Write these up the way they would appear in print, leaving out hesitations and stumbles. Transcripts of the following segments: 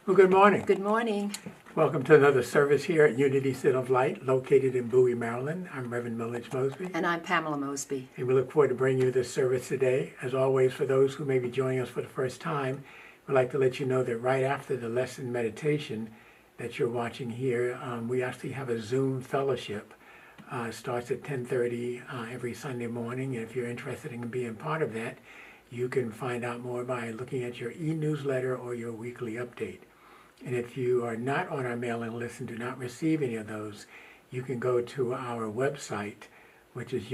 Well, good morning. Good morning. Welcome to another service here at Unity Center of Light, located in Bowie, Maryland. I'm Reverend Millage Mosby. And I'm Pamela Mosby. And we look forward to bringing you this service today. As always, for those who may be joining us for the first time, we'd like to let you know that right after the lesson meditation that you're watching here, we actually have a Zoom fellowship. It starts at 10:30 every Sunday morning. And if you're interested in being part of that, you can find out more by looking at your e-newsletter or your weekly update. And if you are not on our mailing list and do not receive any of those, you can go to our website, which is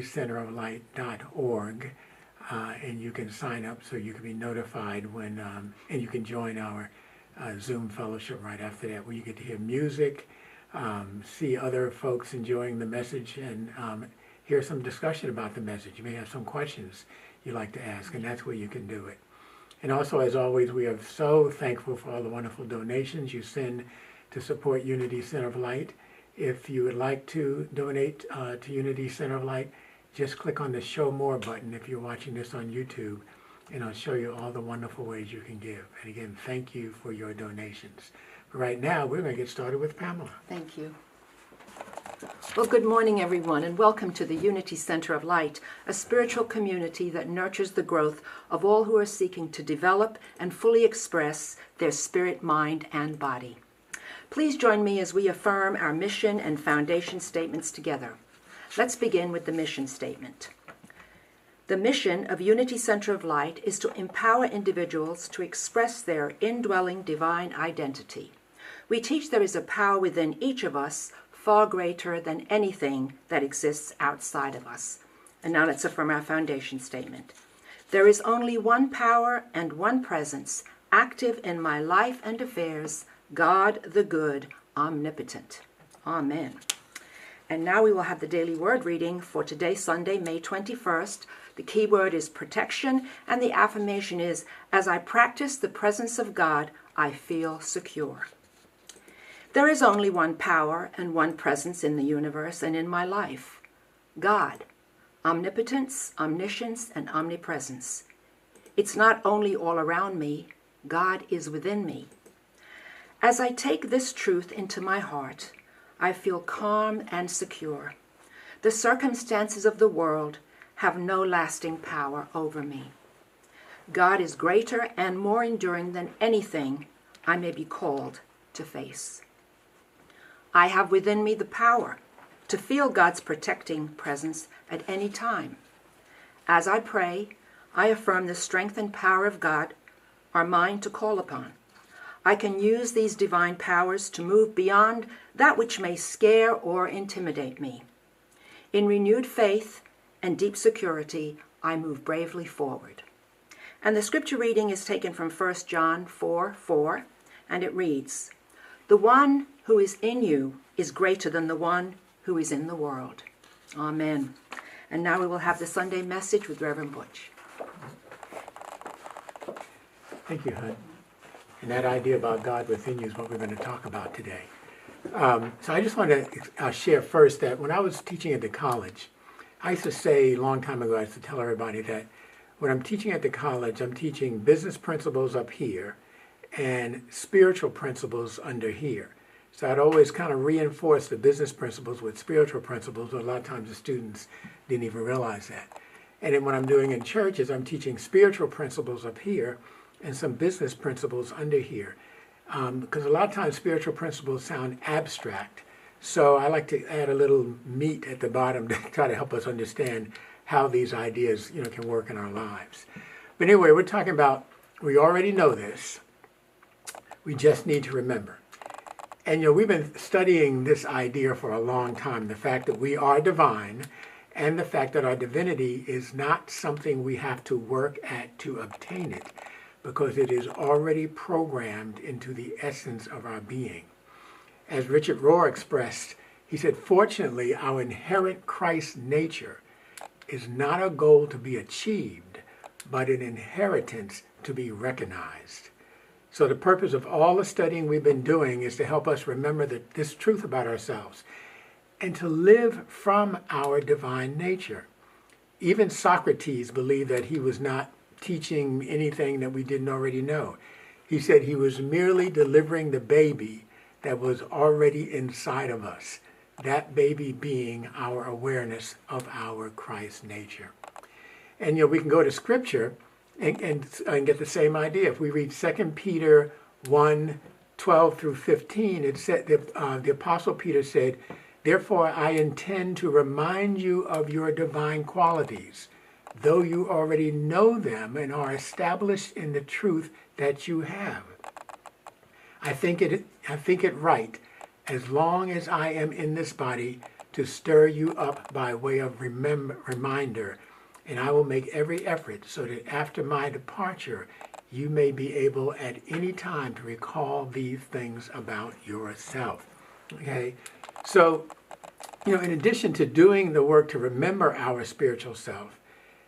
unitycenteroflight.org, and you can sign up so you can be notified when, and you can join our Zoom fellowship right after that, where you get to hear music, see other folks enjoying the message, and hear some discussion about the message. You may have some questions you'd like to ask, and that's where you can do it. And also, as always, we are so thankful for all the wonderful donations you send to support Unity Center of Light. If you would like to donate to Unity Center of Light, just click on the Show More button if you're watching this on YouTube, and I'll show you all the wonderful ways you can give. And again, thank you for your donations. But right now, we're going to get started with Pamela. Thank you. Well, good morning, everyone, and welcome to the Unity Center of Light, a spiritual community that nurtures the growth of all who are seeking to develop and fully express their spirit, mind, and body. Please join me as we affirm our mission and foundation statements together. Let's begin with the mission statement. The mission of Unity Center of Light is to empower individuals to express their indwelling divine identity. We teach there is a power within each of us far greater than anything that exists outside of us. And now let's affirm our foundation statement. There is only one power and one presence active in my life and affairs, God the good, omnipotent. Amen. And now we will have the daily word reading for today, Sunday, May 21st. The key word is protection, and the affirmation is, as I practice the presence of God, I feel secure. There is only one power and one presence in the universe and in my life, God, omnipotence, omniscience, and omnipresence. It's not only all around me, God is within me. As I take this truth into my heart, I feel calm and secure. The circumstances of the world have no lasting power over me. God is greater and more enduring than anything I may be called to face. I have within me the power to feel God's protecting presence at any time. As I pray, I affirm the strength and power of God are mine to call upon. I can use these divine powers to move beyond that which may scare or intimidate me. In renewed faith and deep security, I move bravely forward. And the scripture reading is taken from 1 John 4:4, and it reads, "The one who is in you is greater than the one who is in the world." Amen. And now we will have the Sunday message with Reverend Butch. Thank you, Hud. And that idea about God within you is what we're going to talk about today. So I just want to share first that when I was teaching at the college, I used to say a long time ago, I used to tell everybody that when I'm teaching at the college, I'm teaching business principles up here and spiritual principles under here. So I'd always kind of reinforce the business principles with spiritual principles, but a lot of times the students didn't even realize that. And then what I'm doing in church is I'm teaching spiritual principles up here and some business principles under here. Because a lot of times spiritual principles sound abstract. So I like to add a little meat at the bottom to try to help us understand how these ideas, can work in our lives. But anyway, we're talking about, we already know this. We just need to remember. And we've been studying this idea for a long time, the fact that we are divine and the fact that our divinity is not something we have to work at to obtain it, because it is already programmed into the essence of our being. As Richard Rohr expressed, he said, fortunately, our inherent Christ nature is not a goal to be achieved, but an inheritance to be recognized. So the purpose of all the studying we've been doing is to help us remember this truth about ourselves and to live from our divine nature. Even Socrates believed that he was not teaching anything that we didn't already know. He said he was merely delivering the baby that was already inside of us, that baby being our awareness of our Christ nature. And we can go to Scripture and get the same idea. If we read 2 Peter 1:12 through 15, it said the Apostle Peter said, "Therefore I intend to remind you of your divine qualities, though you already know them and are established in the truth that you have. I think it right, as long as I am in this body, to stir you up by way of reminder, and I will make every effort so that after my departure, you may be able at any time to recall these things about yourself." Okay, so, in addition to doing the work to remember our spiritual self,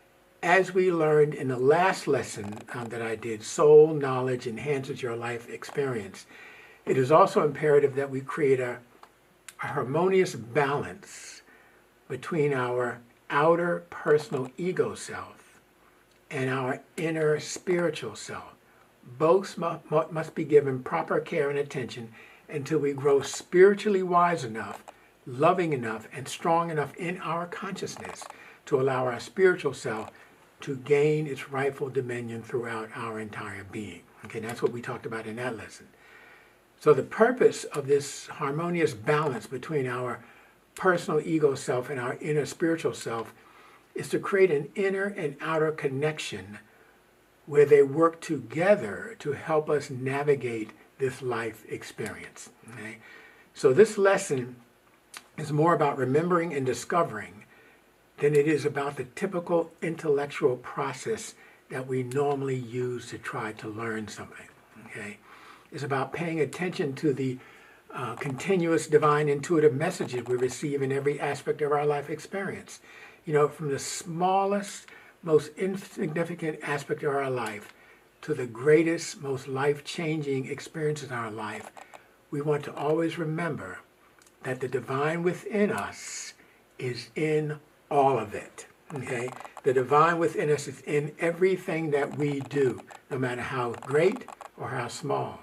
as we learned in the last lesson that I did, soul knowledge enhances your life experience, it is also imperative that we create a harmonious balance between our outer personal ego self and our inner spiritual self. Both must be given proper care and attention until we grow spiritually wise enough, loving enough, and strong enough in our consciousness to allow our spiritual self to gain its rightful dominion throughout our entire being. Okay, that's what we talked about in that lesson. So the purpose of this harmonious balance between our personal ego self and our inner spiritual self is to create an inner and outer connection where they work together to help us navigate this life experience. Okay? So this lesson is more about remembering and discovering than it is about the typical intellectual process that we normally use to try to learn something. Okay? It's about paying attention to the continuous divine intuitive messages we receive in every aspect of our life experience. From the smallest, most insignificant aspect of our life to the greatest, most life-changing experiences in our life, we want to always remember that the divine within us is in all of it. Okay? The divine within us is in everything that we do, no matter how great or how small.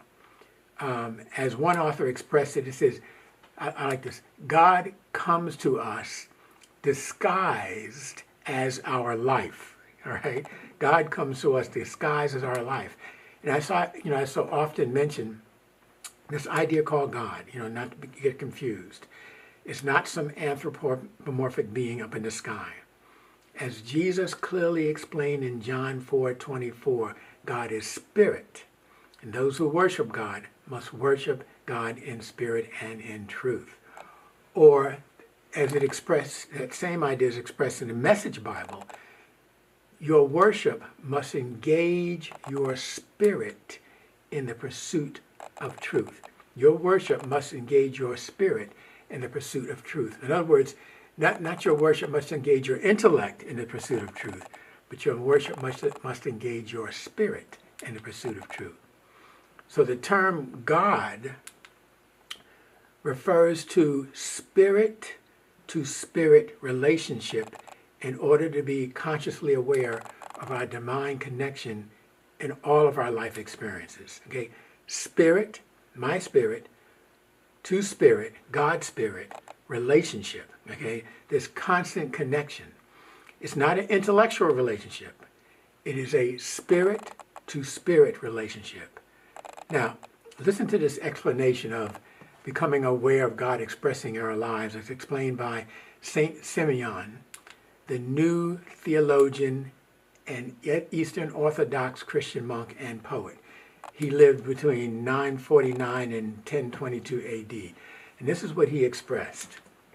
As one author expressed it, it says, I like this, God comes to us disguised as our life. All right? God comes to us disguised as our life. And I so often mention this idea called God, not to get confused. It's not some anthropomorphic being up in the sky. As Jesus clearly explained in John 4:24, God is spirit, and those who worship God must worship God in spirit and in truth. Or, as that same idea is expressed in the Message Bible, your worship must engage your spirit in the pursuit of truth. Your worship must engage your spirit in the pursuit of truth. In other words, not your worship must engage your intellect in the pursuit of truth, but your worship must engage your spirit in the pursuit of truth. So the term God refers to spirit relationship in order to be consciously aware of our divine connection in all of our life experiences. Okay? Spirit, my spirit, to spirit, God's spirit, relationship. Okay? This constant connection. It's not an intellectual relationship. It is a spirit to spirit relationship. Now, listen to this explanation of becoming aware of God expressing in our lives as explained by Saint Simeon, the new theologian and Eastern Orthodox Christian monk and poet. He lived between 949 and 1022 AD. And this is what he expressed.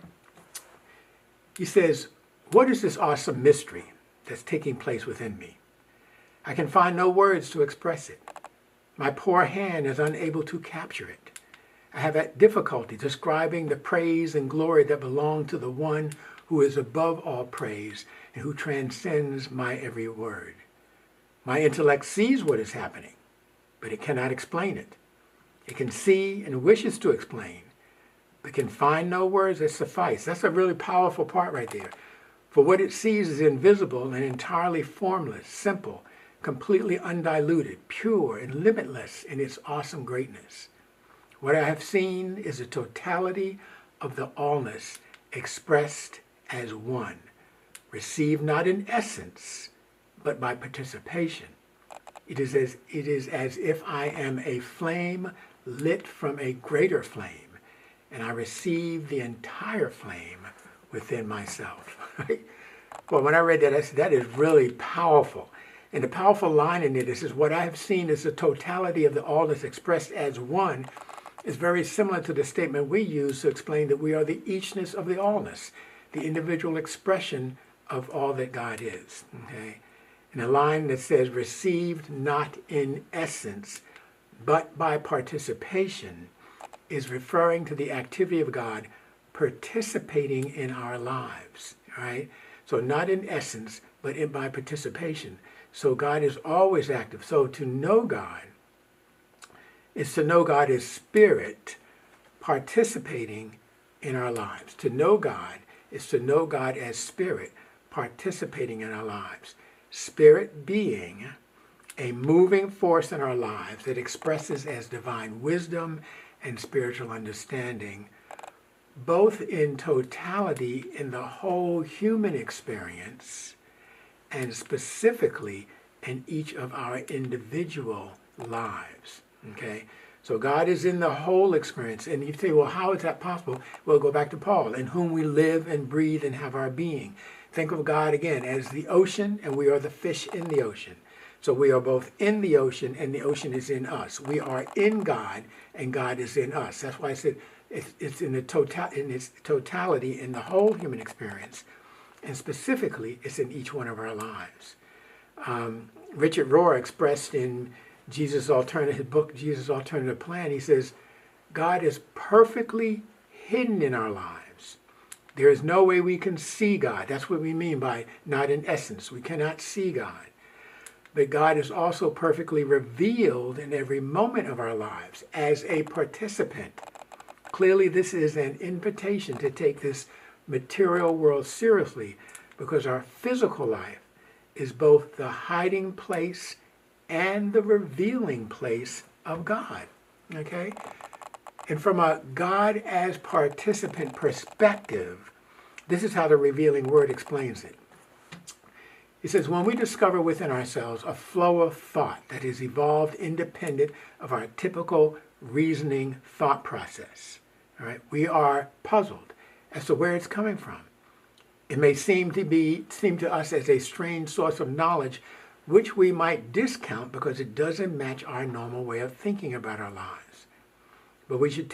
He says, "What is this awesome mystery that's taking place within me? I can find no words to express it. My poor hand is unable to capture it. I have had difficulty describing the praise and glory that belong to the one who is above all praise and who transcends my every word. My intellect sees what is happening, but it cannot explain it. It can see and wishes to explain, but can find no words that suffice." That's a really powerful part right there. For what it sees is invisible and entirely formless, simple, completely undiluted, pure, and limitless in its awesome greatness. What I have seen is the totality of the allness expressed as one, received not in essence, but by participation. It is as if I am a flame lit from a greater flame, and I receive the entire flame within myself. Well, when I read that, I said, that is really powerful. And the powerful line in it is what I have seen is the totality of the allness expressed as one is very similar to the statement we use to explain that we are the eachness of the allness, the individual expression of all that God is. Okay? And a line that says, received not in essence, but by participation, is referring to the activity of God participating in our lives. Right? So not in essence, but by participation. So God is always active. So to know God is to know God as spirit participating in our lives. To know God is to know God as spirit participating in our lives. Spirit being a moving force in our lives that expresses as divine wisdom and spiritual understanding, both in totality in the whole human experience and specifically in each of our individual lives. Okay? So God is in the whole experience. And you say, well, how is that possible? Well, go back to Paul, in whom we live and breathe and have our being. Think of God again as the ocean, and we are the fish in the ocean. So we are both in the ocean, and the ocean is in us. We are in God, and God is in us. That's why I said it's in its totality in the whole human experience, and specifically, it's in each one of our lives. Richard Rohr expressed in his book, Jesus' Alternative Plan, he says, God is perfectly hidden in our lives. There is no way we can see God. That's what we mean by not in essence. We cannot see God. But God is also perfectly revealed in every moment of our lives as a participant. Clearly, this is an invitation to take this material world seriously, because our physical life is both the hiding place and the revealing place of God. Okay? And from a God as participant perspective, this is how the Revealing Word explains it. He says, when we discover within ourselves a flow of thought that is evolved independent of our typical reasoning thought process, all right, we are puzzled as to where it's coming from. It may seem to us as a strange source of knowledge, which we might discount because it doesn't match our normal way of thinking about our lives. But we should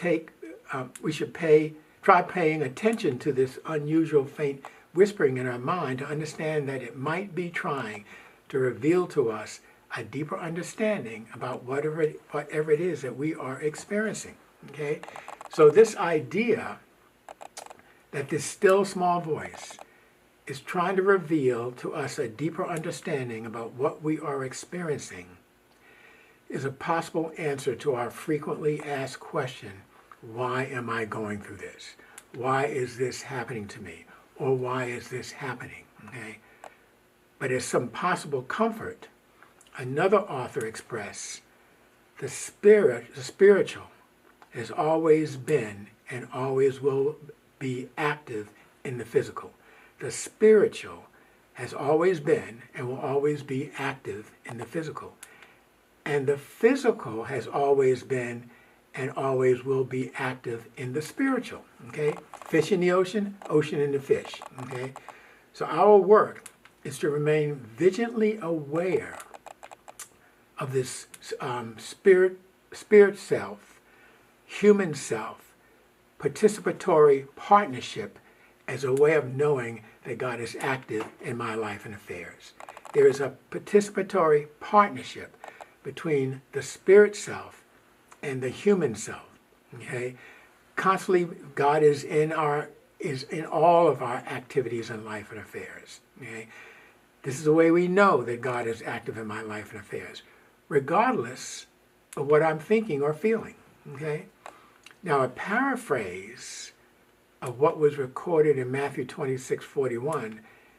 try paying attention to this unusual faint whispering in our mind to understand that it might be trying to reveal to us a deeper understanding about whatever it is that we are experiencing. Okay? So this idea that this still small voice is trying to reveal to us a deeper understanding about what we are experiencing is a possible answer to our frequently asked question, why am I going through this? Why is this happening to me? Or why is this happening? Okay? But as some possible comfort, another author expressed, the spiritual has always been and always will be active in the physical. The spiritual has always been and will always be active in the physical. And the physical has always been and always will be active in the spiritual. Okay? Fish in the ocean, ocean in the fish. Okay? So our work is to remain vigilantly aware of this spirit self, human self, participatory partnership as a way of knowing that God is active in my life and affairs. There is a participatory partnership between the spirit self and the human self. Okay? Constantly, God is in all of our activities in life and affairs. Okay? This is the way we know that God is active in my life and affairs, regardless of what I'm thinking or feeling. Okay? Now, a paraphrase of what was recorded in Matthew 26:41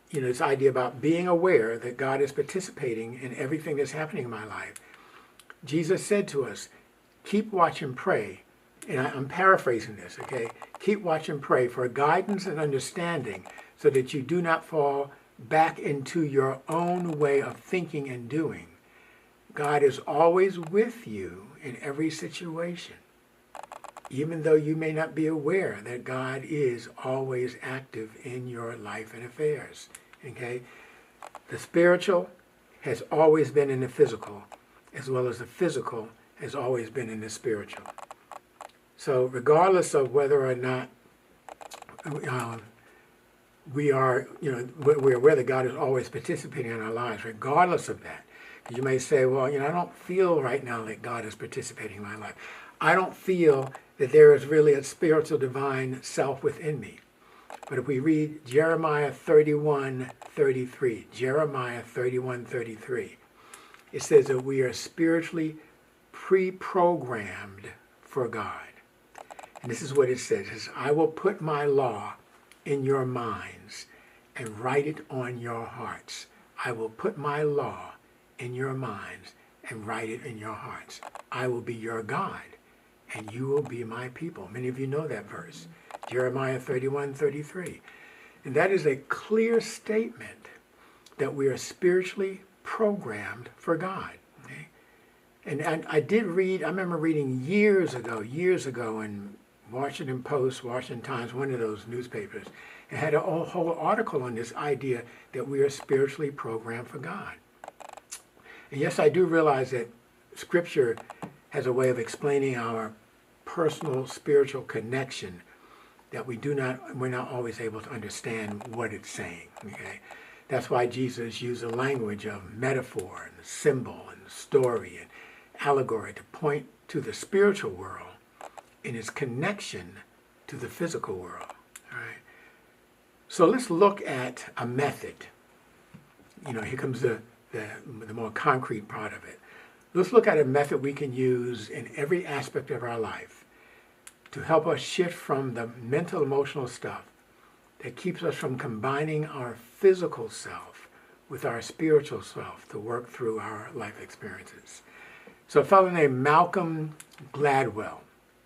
this idea about being aware that God is participating in everything that's happening in my life. Jesus said to us, keep watch and pray. And I'm paraphrasing this, okay? Keep watch and pray for guidance and understanding so that you do not fall back into your own way of thinking and doing. God is always with you in every situation, even though you may not be aware that God is always active in your life and affairs, okay? The spiritual has always been in the physical, as well as the physical has always been in the spiritual. So regardless of whether or not we are, we're aware that God is always participating in our lives, regardless of that. You may say, well, I don't feel right now that God is participating in my life. I don't feel that there is really a spiritual divine self within me. But if we read Jeremiah 31:33, Jeremiah 31:33, it says that we are spiritually pre-programmed for God. And this is what it says. It says, I will put my law in your minds and write it on your hearts. I will put my law in your minds and write it in your hearts. I will be your God, and you will be my people. Many of you know that verse, Jeremiah 31:33. And that is a clear statement that we are spiritually programmed for God. Okay? And I remember reading years ago in Washington Post, Washington Times, one of those newspapers, and had a whole article on this idea that we are spiritually programmed for God. And yes, I do realize that Scripture has a way of explaining our personal spiritual connection that we're not always able to understand what it's saying. Okay, that's why Jesus used the language of metaphor and symbol and story and allegory to point to the spiritual world in its connection to the physical world. All right. So let's look at a method. Here comes the more concrete part of it. Let's look at a method we can use in every aspect of our life to help us shift from the mental, emotional stuff that keeps us from combining our physical self with our spiritual self to work through our life experiences. So a fellow named Malcolm Gladwell,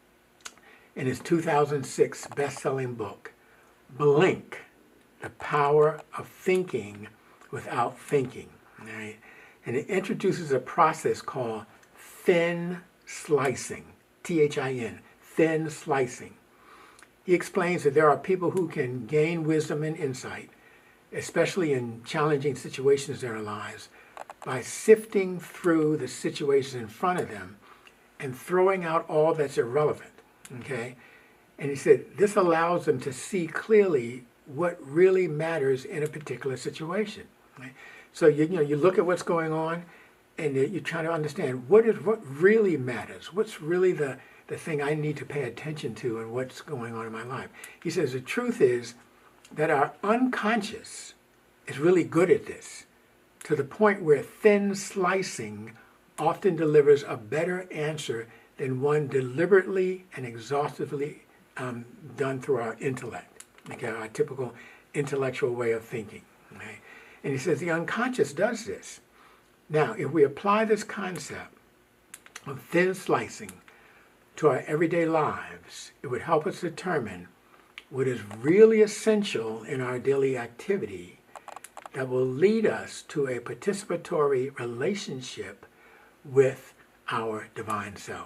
in his 2006 best-selling book, Blink, The Power of Thinking Without Thinking, right? And it introduces a process called thin slicing, T-H-I-N, thin slicing. He explains that there are people who can gain wisdom and insight, especially in challenging situations in their lives, by sifting through the situations in front of them and throwing out all that's irrelevant, okay? And he said this allows them to see clearly what really matters in a particular situation, right? So you look at what's going on, and you try to understand what really matters. What's really the thing I need to pay attention to, and what's going on in my life. He says the truth is that our unconscious is really good at this, to the point where thin slicing often delivers a better answer than one deliberately and exhaustively done through our intellect, okay, our typical intellectual way of thinking. Okay? And he says the unconscious does this. Now, if we apply this concept of thin slicing to our everyday lives, it would help us determine what is really essential in our daily activity that will lead us to a participatory relationship with our divine self.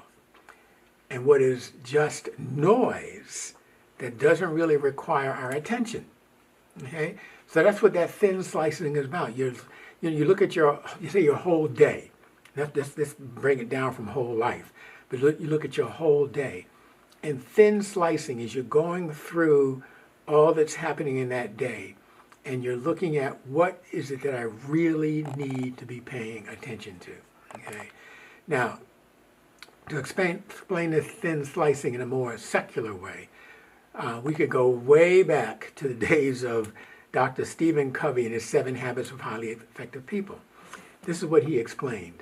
And what is just noise that doesn't really require our attention. Okay? So that's what that thin slicing is about. You look at your whole day. Let's bring it down from whole life. But you look at your whole day. And thin slicing is you're going through all that's happening in that day, and you're looking at what is it that I really need to be paying attention to. Okay? Now, to explain this thin slicing in a more secular way, we could go way back to the days of Dr. Stephen Covey and his 7 Habits of Highly Effective People. This is what he explained.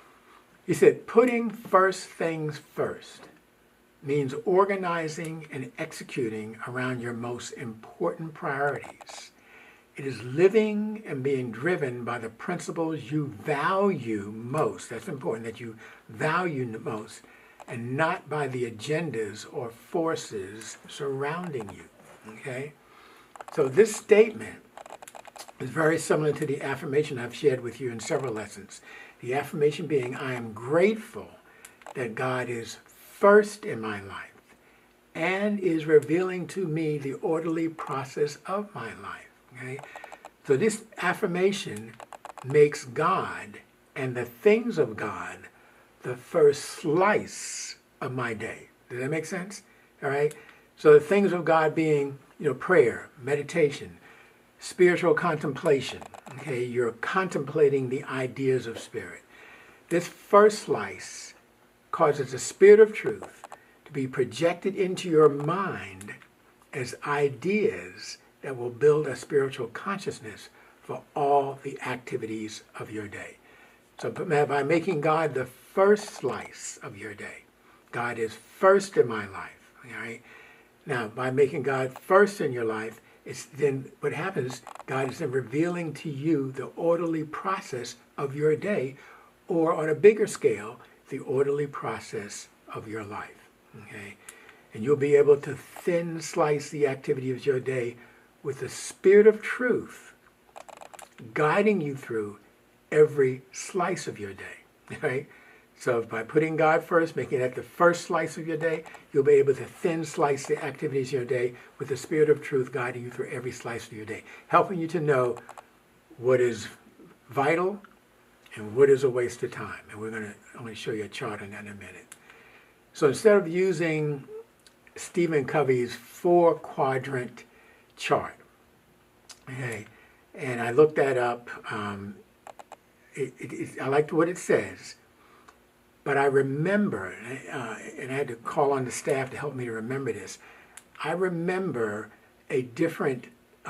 He said, putting first things first means organizing and executing around your most important priorities It is living and being driven by the principles you value most. That's important, that you value the most, and not by the agendas or forces surrounding you. Okay? So this statement is very similar to the affirmation I've shared with you in several lessons. The affirmation being, I am grateful that God is first in my life and is revealing to me the orderly process of my life. Okay? So this affirmation makes God and the things of God the first slice of my day. Does that make sense? All right? So the things of God being, prayer, meditation, spiritual contemplation. Okay? You're contemplating the ideas of spirit. This first slice causes the spirit of truth to be projected into your mind as ideas that will build a spiritual consciousness for all the activities of your day. So by making God the first slice of your day, God is first in my life. All right? Now, by making God first in your life, it's then what happens, God is then revealing to you the orderly process of your day, or on a bigger scale, the orderly process of your life. Okay? And you'll be able to thin slice the activity of your day with the Spirit of truth guiding you through every slice of your day. Right? So by putting God first, making that the first slice of your day, you'll be able to thin slice the activities of your day with the Spirit of truth guiding you through every slice of your day, helping you to know what is vital and what is a waste of time. And I'm going to show you a chart on that in a minute. So instead of using Stephen Covey's 4-quadrant chart, okay, and I looked that up, I liked what it says, but I remember, and I had to call on the staff to help me to remember this, I remember a different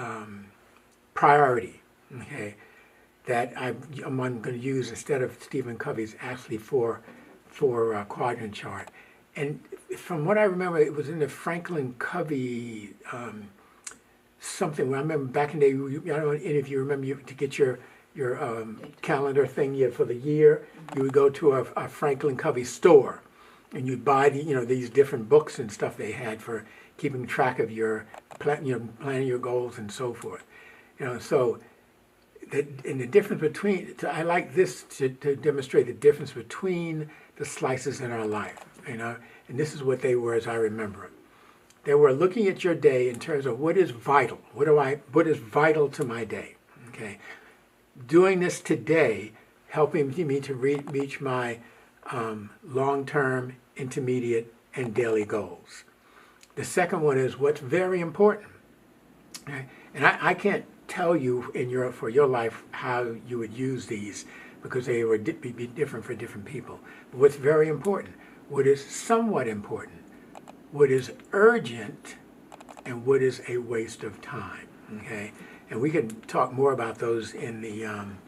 priority, okay, that I'm going to use instead of Stephen Covey's actually four quadrant chart. And from what I remember, it was in the Franklin Covey something. I remember back in the day, I don't know if you remember, to get your calendar thing for the year, you would go to a Franklin Covey store, and you'd buy these different books and stuff they had for keeping track of your planning your goals and so forth. So. And the difference between, I like this to demonstrate the difference between the slices in our life, and this is what they were as I remember it. They were looking at your day in terms of what is vital, what is vital to my day, okay? Doing this today, helping me to reach my long-term, intermediate, and daily goals. The second one is what's very important, okay? And I can't tell you for your life how you would use these, because they would be different for different people. But what's very important, what is somewhat important, what is urgent, and what is a waste of time. Okay, and we can talk more about those in the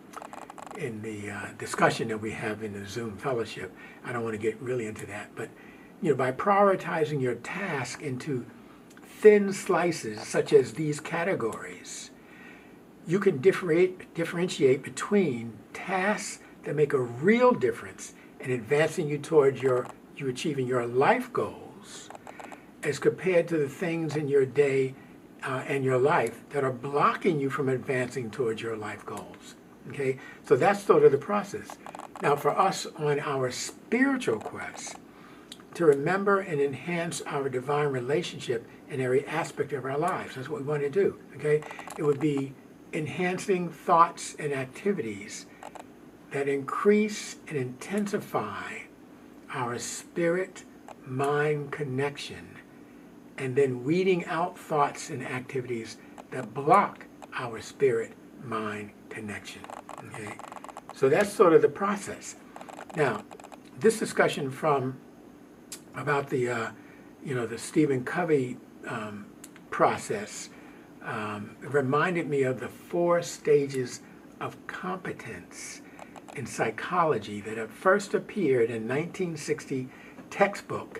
discussion that we have in the Zoom fellowship. I don't want to get really into that, but by prioritizing your task into thin slices, such as these categories, you can differentiate between tasks that make a real difference in advancing you towards you achieving your life goals, as compared to the things in your day and your life that are blocking you from advancing towards your life goals. Okay, so that's sort of the process. Now, for us on our spiritual quest, to remember and enhance our divine relationship in every aspect of our lives, that's what we want to do. Okay, it would be enhancing thoughts and activities that increase and intensify our spirit-mind connection, and then weeding out thoughts and activities that block our spirit-mind connection. Okay, so that's sort of the process. Now, this discussion about the the Stephen Covey process reminded me of the 4 stages of competence in psychology that had first appeared in 1960 textbook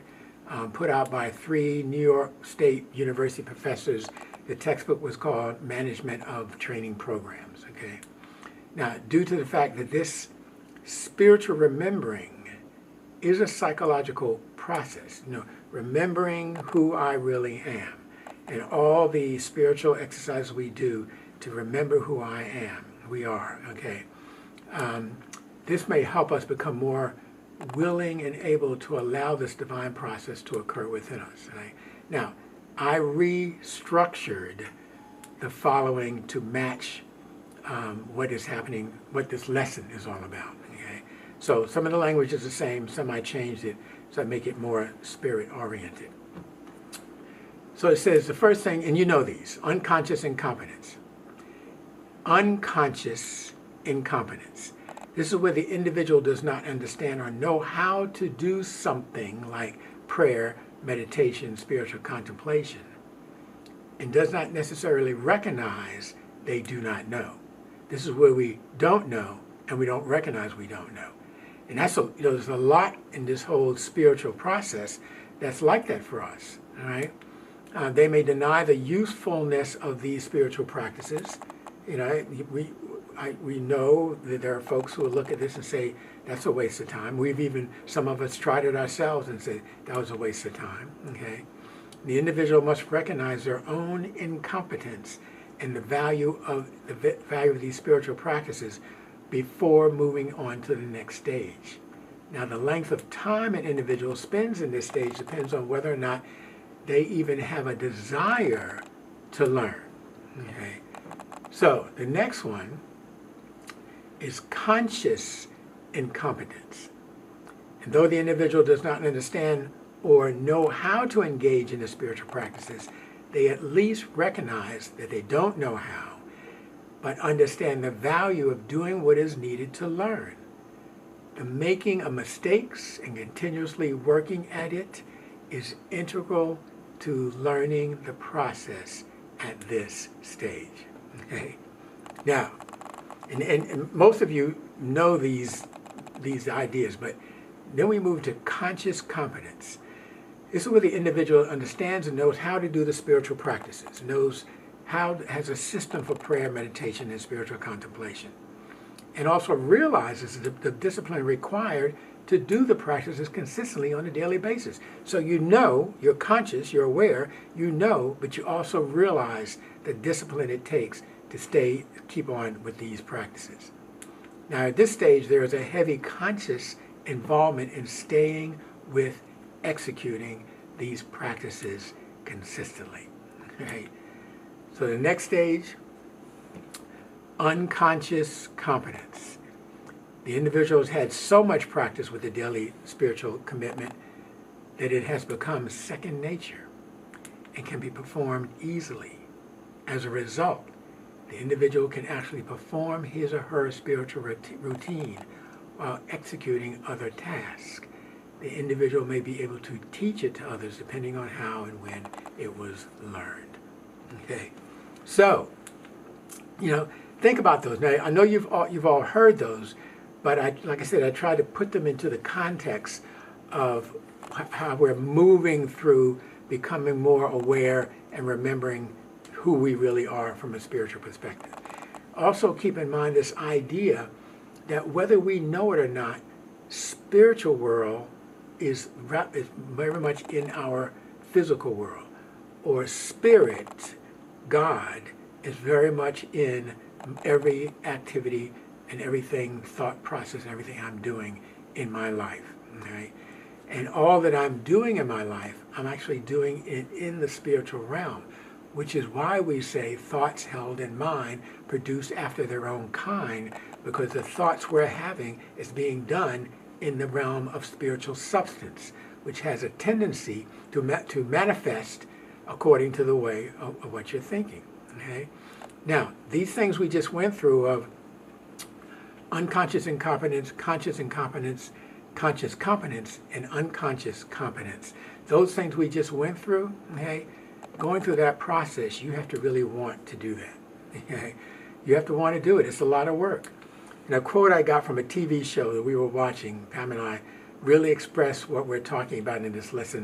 put out by 3 New York State University professors. The textbook was called Management of Training Programs, okay? Now, due to the fact that this spiritual remembering is a psychological process, remembering who I really am, and all the spiritual exercises we do to remember who I am, we are, okay? This may help us become more willing and able to allow this divine process to occur within us. Right? Now, I restructured the following to match what is happening, what this lesson is all about. Okay? So some of the language is the same, some I changed it, so I make it more spirit-oriented. So it says the first thing, and you know these, unconscious incompetence. Unconscious incompetence. This is where the individual does not understand or know how to do something like prayer, meditation, spiritual contemplation, and does not necessarily recognize they do not know. This is where we don't know and we don't recognize we don't know. And that's there's a lot in this whole spiritual process that's like that for us. All right, they may deny the usefulness of these spiritual practices. We know that there are folks who will look at this and say, that's a waste of time. We've even, some of us tried it ourselves and said, that was a waste of time, okay? The individual must recognize their own incompetence and the value of these spiritual practices before moving on to the next stage. Now, the length of time an individual spends in this stage depends on whether or not they even have a desire to learn, okay? So, the next one is conscious incompetence. And though the individual does not understand or know how to engage in the spiritual practices, they at least recognize that they don't know how, but understand the value of doing what is needed to learn. The making of mistakes and continuously working at it is integral to learning the process at this stage. Okay? Now, and most of you know these ideas, but then we move to conscious competence. This is where the individual understands and knows how to do the spiritual practices, has a system for prayer, meditation, and spiritual contemplation, and also realizes the discipline required to do the practices consistently on a daily basis. So you're conscious, you're aware, but you also realize the discipline it takes to keep on with these practices. Now, at this stage, there is a heavy conscious involvement in staying with executing these practices consistently. Right? So the next stage, unconscious competence. The individual has had so much practice with the daily spiritual commitment that it has become second nature and can be performed easily. As a result, the individual can actually perform his or her spiritual routine while executing other tasks. The individual may be able to teach it to others depending on how and when it was learned. Okay, so, think about those. Now, I know you've all heard those, but like I said, I try to put them into the context of how we're moving through becoming more aware and remembering who we really are from a spiritual perspective. Also keep in mind this idea that whether we know it or not, spiritual world is very much in our physical world, or spirit, God, is very much in every activity and everything, thought process, and everything I'm doing in my life. Okay? And all that I'm doing in my life, I'm actually doing it in the spiritual realm, which is why we say thoughts held in mind produce after their own kind, because the thoughts we're having is being done in the realm of spiritual substance, which has a tendency to manifest according to the way of what you're thinking. Okay? Now, these things we just went through of unconscious incompetence, conscious incompetence, conscious competence, and unconscious competence, those things we just went through, okay, going through that process, you have to really want to do that. Okay? You have to want to do it. It's a lot of work. And a quote I got from a TV show that we were watching, Pam and I, really expressed what we're talking about in this lesson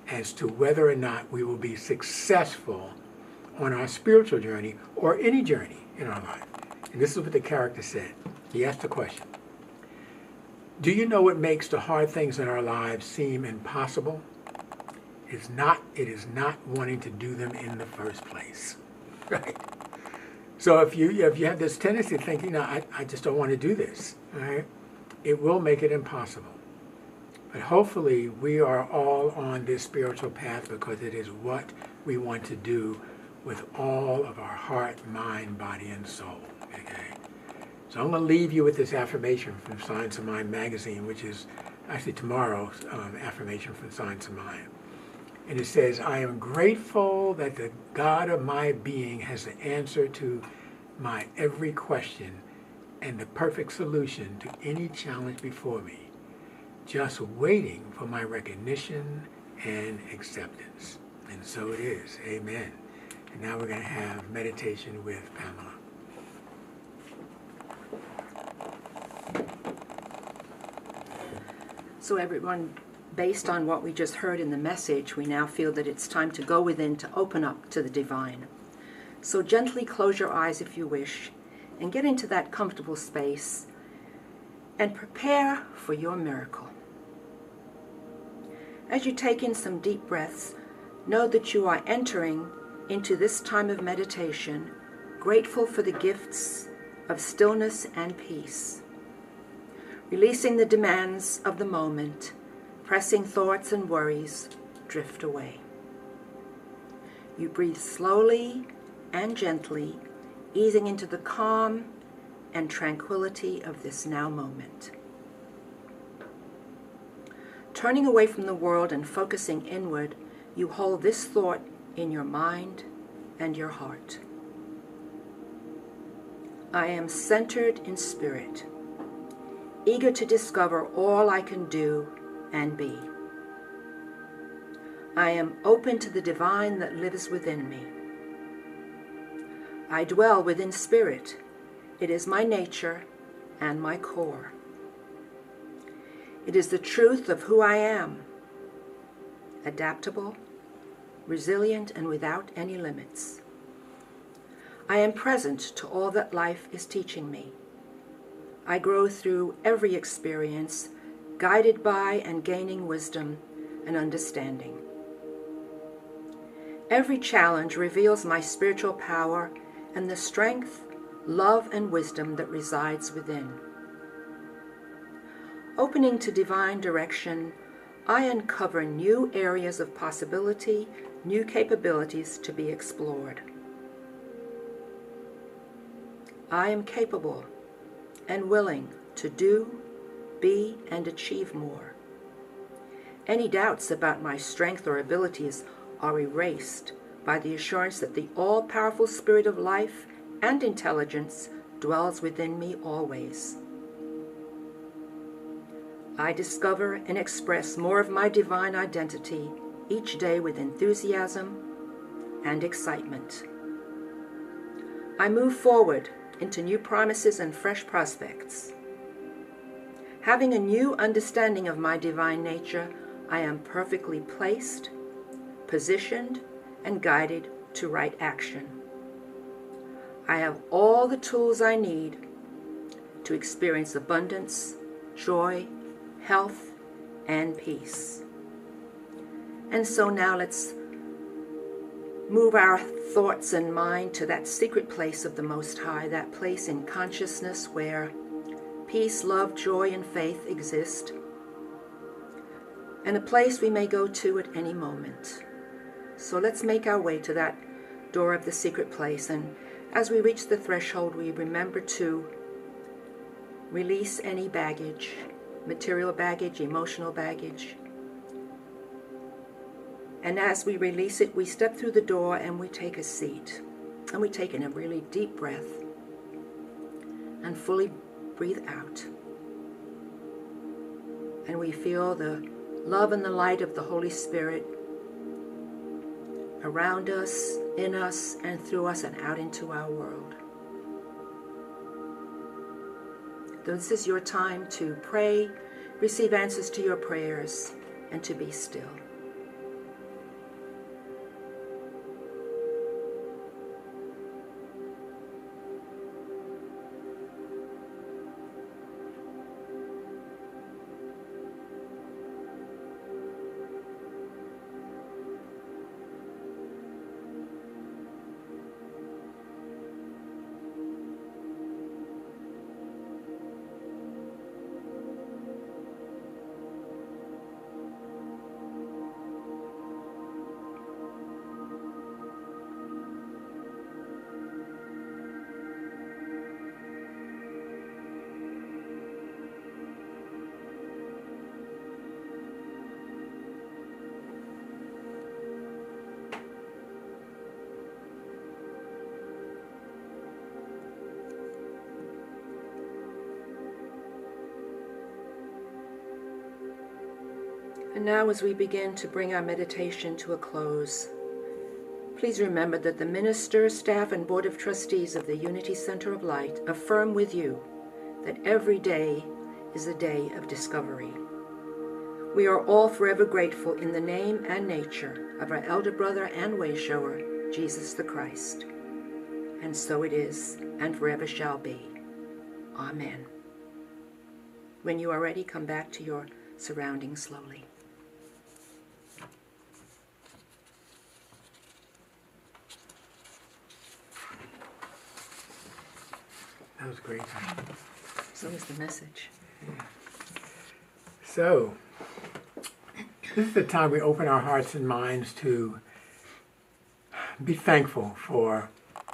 as to whether or not we will be successful on our spiritual journey or any journey in our life. And this is what the character said. He asked the question, do you know what makes the hard things in our lives seem impossible? It is not wanting to do them in the first place. Right? So if you have this tendency to think, I just don't want to do this, right? It will make it impossible. But hopefully we are all on this spiritual path because it is what we want to do with all of our heart, mind, body, and soul. Okay? So I'm going to leave you with this affirmation from Science of Mind magazine, which is actually tomorrow's affirmation from Science of Mind. And it says, I am grateful that the God of my being has the answer to my every question and the perfect solution to any challenge before me, just waiting for my recognition and acceptance. And so it is. Amen. And now we're going to have meditation with Pamela. So everyone, based on what we just heard in the message, we now feel that it's time to go within, to open up to the divine. So gently close your eyes if you wish, and get into that comfortable space, and prepare for your miracle. As you take in some deep breaths, know that you are entering into this time of meditation, grateful for the gifts of stillness and peace, releasing the demands of the moment, pressing thoughts and worries drift away. You breathe slowly and gently, easing into the calm and tranquility of this now moment. Turning away from the world and focusing inward, you hold this thought in your mind and your heart. I am centered in spirit, eager to discover all I can do and be. I am open to the divine that lives within me. I dwell within spirit. It is my nature and my core. It is the truth of who I am, adaptable, resilient, and without any limits. I am present to all that life is teaching me. I grow through every experience, guided by and gaining wisdom and understanding. Every challenge reveals my spiritual power and the strength, love, and wisdom that resides within. Opening to divine direction, I uncover new areas of possibility, new capabilities to be explored. I am capable and willing to do, be, and achieve more. Any doubts about my strength or abilities are erased by the assurance that the all-powerful spirit of life and intelligence dwells within me always. I discover and express more of my divine identity each day with enthusiasm and excitement. I move forward into new promises and fresh prospects. Having a new understanding of my divine nature, I am perfectly placed, positioned, and guided to right action. I have all the tools I need to experience abundance, joy, health, and peace. And so now let's move our thoughts and mind to that secret place of the Most High, that place in consciousness where peace, love, joy, and faith exist, and a place we may go to at any moment. So let's make our way to that door of the secret place, and as we reach the threshold, we remember to release any baggage, material baggage, emotional baggage. And as we release it, we step through the door and we take a seat. And we take in a really deep breath and fully breathe out. And we feel the love and the light of the Holy Spirit around us, in us, and through us, and out into our world. This is your time to pray, receive answers to your prayers, and to be still. And now, as we begin to bring our meditation to a close, please remember that the ministers, staff, and Board of Trustees of the Unity Center of Light affirm with you that every day is a day of discovery. We are all forever grateful in the name and nature of our elder brother and way shower, Jesus the Christ. And so it is, and forever shall be. Amen. When you are ready, come back to your surroundings slowly. That was great. So is the message. So, this is the time we open our hearts and minds to be thankful for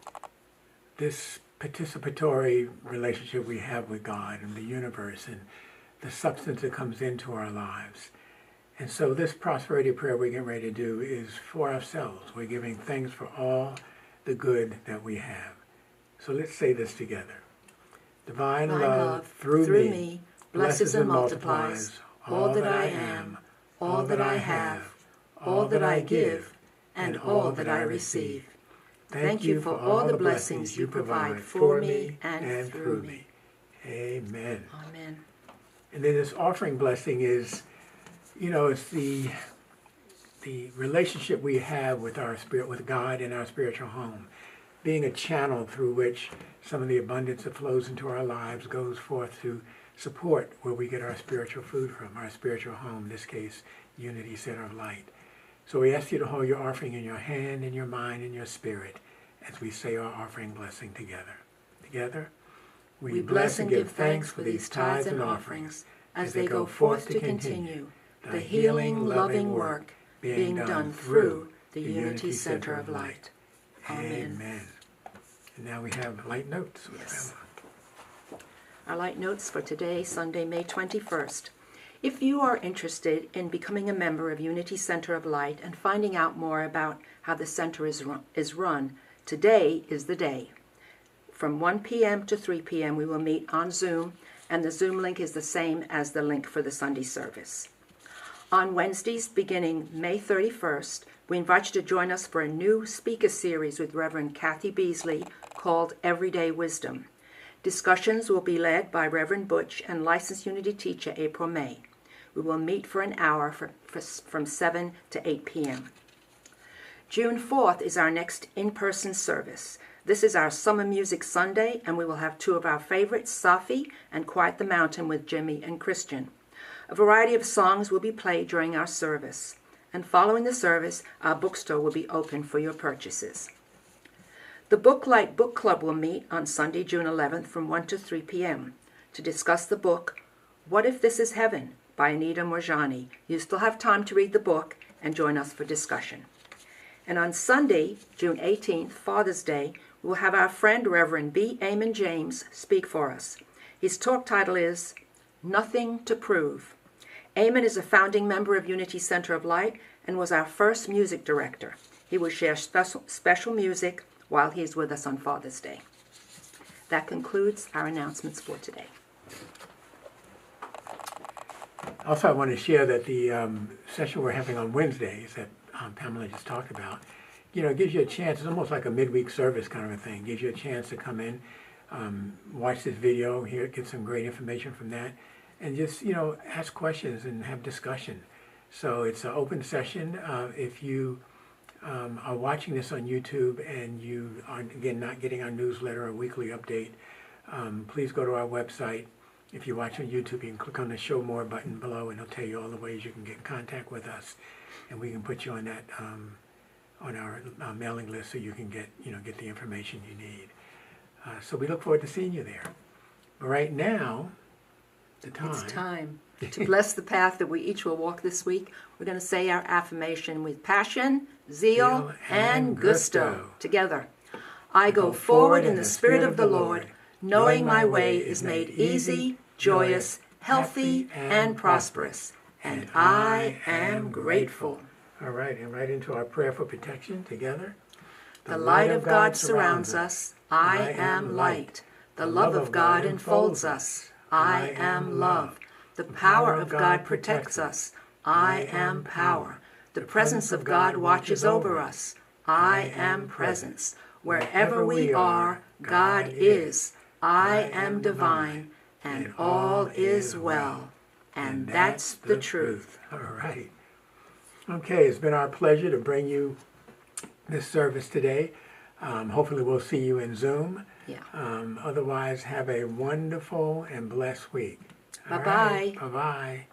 this participatory relationship we have with God and the universe and the substance that comes into our lives. And so this prosperity prayer we're getting ready to do is for ourselves. We're giving thanks for all the good that we have. So let's say this together. Divine love through me blesses and multiplies all that I am, all that I have, all that I give, and all that I receive. Thank you for all the blessings you provide for me and through me. Amen. Amen. And then this offering blessing is, it's the relationship we have with our spirit, with God in our spiritual home, being a channel through which some of the abundance that flows into our lives goes forth to support where we get our spiritual food from, our spiritual home, in this case, Unity Center of Light. So we ask you to hold your offering in your hand, in your mind, in your spirit, as we say our offering blessing together. Together, we bless and give thanks for these tithes and offerings as they go forth to continue the healing, loving work being done through the Unity Center of Light. Amen. And now we have light notes. Yes. Our light notes for today, Sunday, May 21st. If you are interested in becoming a member of Unity Center of Light and finding out more about how the center is run, today is the day. From 1 p.m. to 3 p.m. we will meet on Zoom, and the Zoom link is the same as the link for the Sunday service. On Wednesdays, beginning May 31st, we invite you to join us for a new speaker series with Reverend Kathy Beasley called Everyday Wisdom. Discussions will be led by Reverend Butch and licensed Unity teacher April May. We will meet for an hour from 7 to 8 p.m. June 4th is our next in-person service. This is our Summer Music Sunday, and we will have two of our favorites, Safi and Quiet the Mountain with Jimmy and Christian. A variety of songs will be played during our service. And following the service, our bookstore will be open for your purchases. The Booklight Book Club will meet on Sunday, June 11th from 1 to 3 p.m. to discuss the book, What If This Is Heaven? By Anita Morjani. You still have time to read the book and join us for discussion. And on Sunday, June 18th, Father's Day, we will have our friend Reverend B. Amon James speak for us. His talk title is Nothing to Prove. Amon is a founding member of Unity Center of Light and was our first music director. He will share special music while he is with us on Father's Day. That concludes our announcements for today. Also, I want to share that the session we're having on Wednesdays that Pamela just talked about, gives you a chance. It's almost like a midweek service kind of a thing. Gives you a chance to come in, watch this video, get some great information from that, and just, ask questions and have discussion. So it's an open session. If you are watching this on YouTube and you are, again, not getting our newsletter or weekly update, please go to our website. If you watch on YouTube, you can click on the Show More button below, and it'll tell you all the ways you can get in contact with us, and we can put you on that on our mailing list so you can get the information you need. So we look forward to seeing you there. But right now, it's time to bless the path that we each will walk this week. We're going to say our affirmation with passion, zeal, and gusto. Together. I go forward in the Spirit of the Lord, knowing my way is made easy, joyous, healthy, and prosperous. And I am grateful. All right, and right into our prayer for protection together. The light of God surrounds us. I am light. The love of God enfolds us. I am love. The power of God protects us. I am power. The presence of God watches over us. I am presence. Wherever we are, God is. I am divine, and all is well. And that's the truth. All right. Okay, it's been our pleasure to bring you this service today. Hopefully we'll see you in Zoom. Yeah. Otherwise, have a wonderful and blessed week. All Bye-bye. right, bye-bye.